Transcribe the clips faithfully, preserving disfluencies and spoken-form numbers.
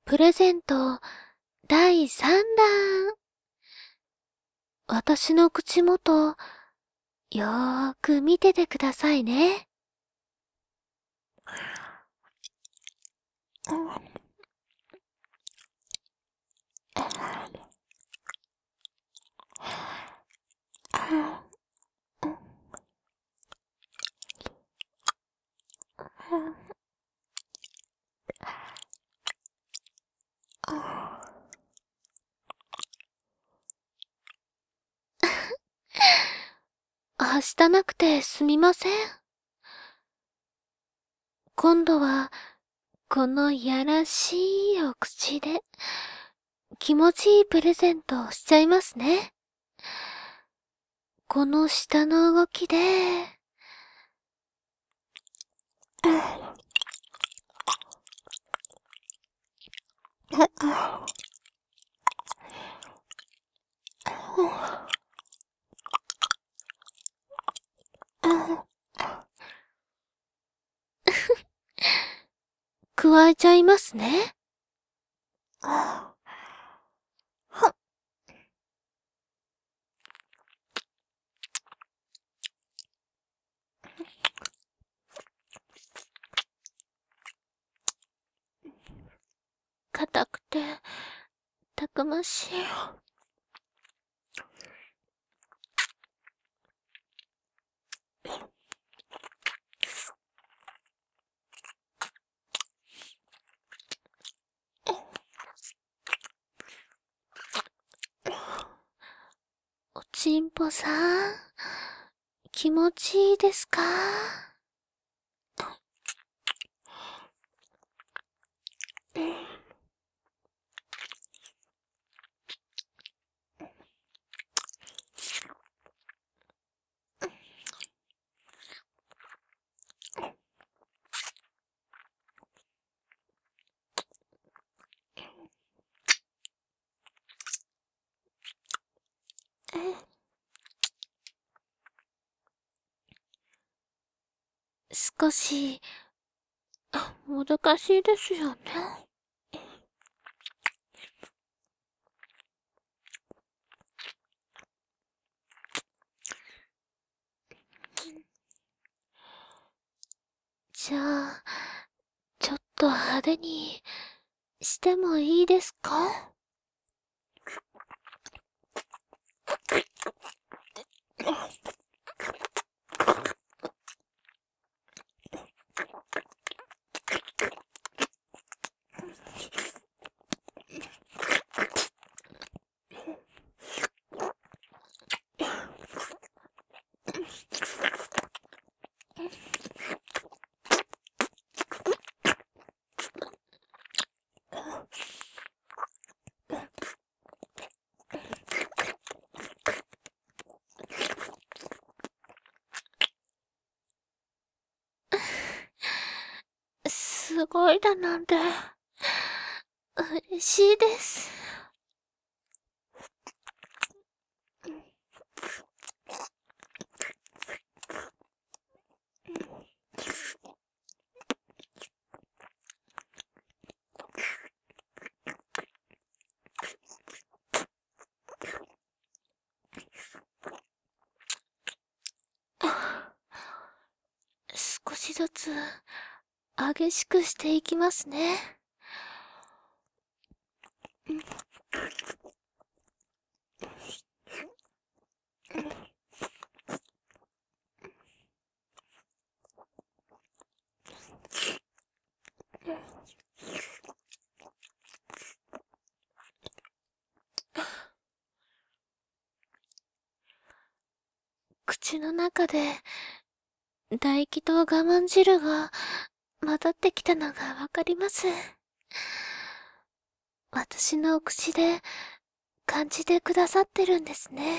プレゼントだいさんだん。私の口元、よーく見ててくださいね。はしたなくてすみません。今度は、このやらしいお口で、気持ちいいプレゼントをしちゃいますね。この下の動きで、加えちゃいますね。硬くて、たくましい。おちんぽさん、気持ちいいですか？少し、難しいですよね。じゃあ、ちょっと派手にしてもいいですか？すごいだなんて、嬉しいです。少しずつ、激しくしていきますね。口の中で、唾液と我慢汁が混ざってきたのがわかります。私のお口で感じてくださってるんですね。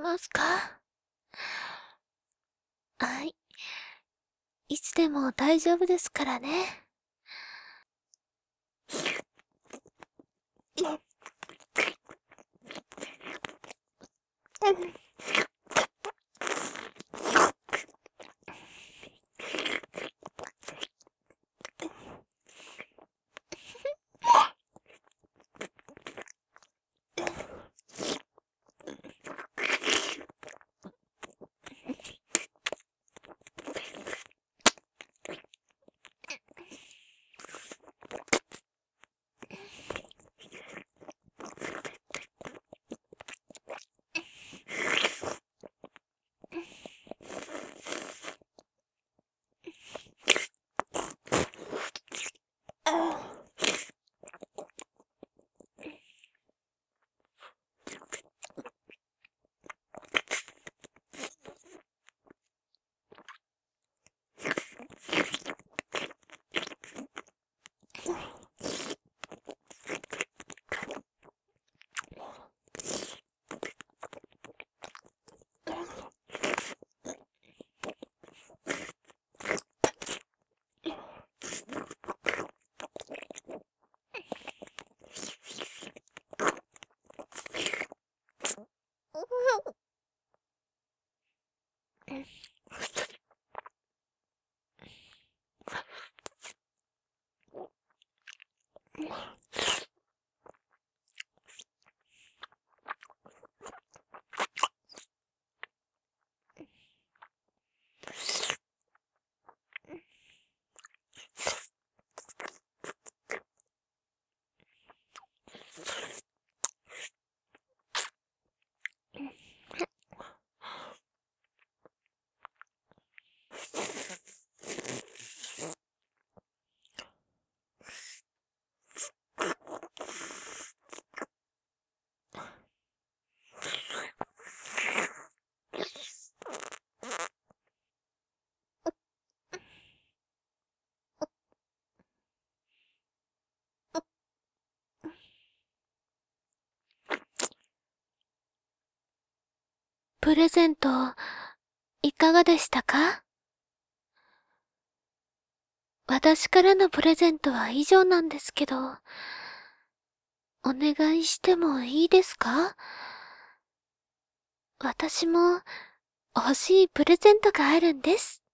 ますか？はい。いつでも大丈夫ですからね。プレゼント、いかがでしたか？私からのプレゼントは以上なんですけど、お願いしてもいいですか？私も欲しいプレゼントがあるんです。